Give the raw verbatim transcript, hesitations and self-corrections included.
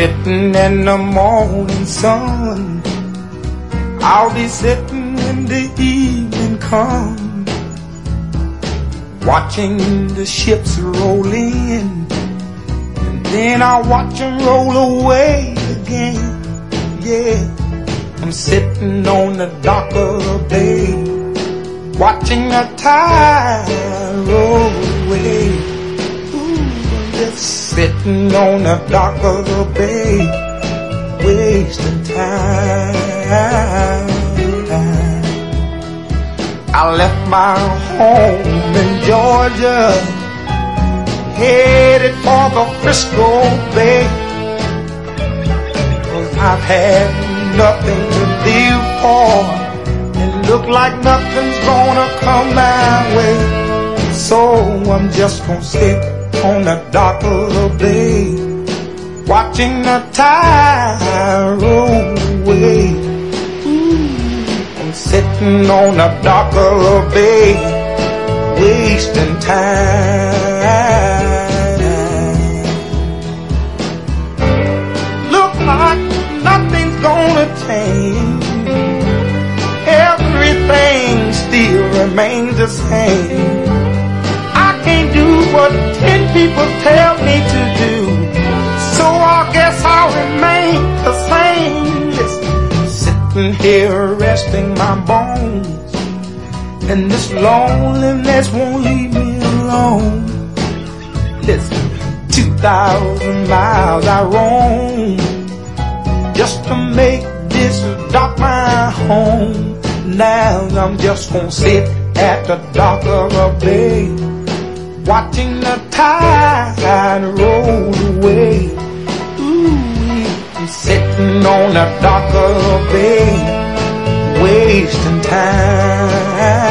sitting in the morning sun. I'll be sitting when the evening comes, watching the ships roll in, and then I'll watch them roll away again. Yeah, I'm sitting on the dock of the bay, watching the tide roll away. Ooh, I'm just sitting on the dock of the bay, wasting time. I left my home in Georgia, headed for the Frisco Bay, 'cause I've had nothing to live for, and look like nothing's gonna come my way. So I'm just gonna sit on the dock of the bay, watching the tide roll away. Ooh, I'm sitting on the dock of the bay, wasting time. Look like nothing's gonna change, everything still remains the same. I can't do what ten people tell me to do, so I guess I'll remain the same. Listen, sitting here resting my bones, and this loneliness won't leave me alone. Listen, two thousand miles I roam just to make this dock my home. Now I'm just gonna sit at the dock of a bay, watching the tide roll away. Ooh, I'm sitting on the dock of a bay, wasting time.